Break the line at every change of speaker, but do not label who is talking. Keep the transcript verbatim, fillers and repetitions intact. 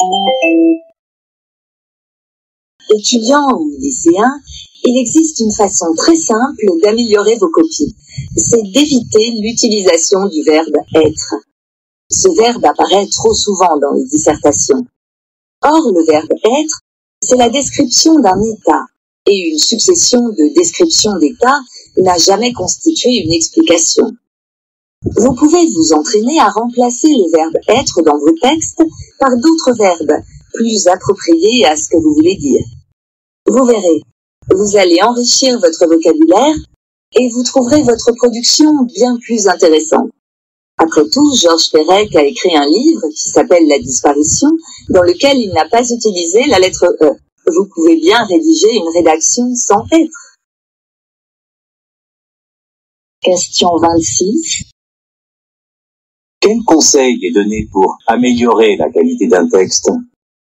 Étudiants ou lycéens, il existe une façon très simple d'améliorer vos copies. C'est d'éviter l'utilisation du verbe être. Ce verbe apparaît trop souvent dans les dissertations. Or, le verbe être, c'est la description d'un état, et une succession de descriptions d'états n'a jamais constitué une explication. Vous pouvez vous entraîner à remplacer le verbe être dans vos textes par d'autres verbes, plus appropriés à ce que vous voulez dire. Vous verrez, vous allez enrichir votre vocabulaire et vous trouverez votre production bien plus intéressante. Après tout, Georges Perec a écrit un livre qui s'appelle La disparition, dans lequel il n'a pas utilisé la lettre E. Vous pouvez bien rédiger une rédaction sans être. Question vingt-six.
Quel conseil est donné pour améliorer la qualité d'un texte ?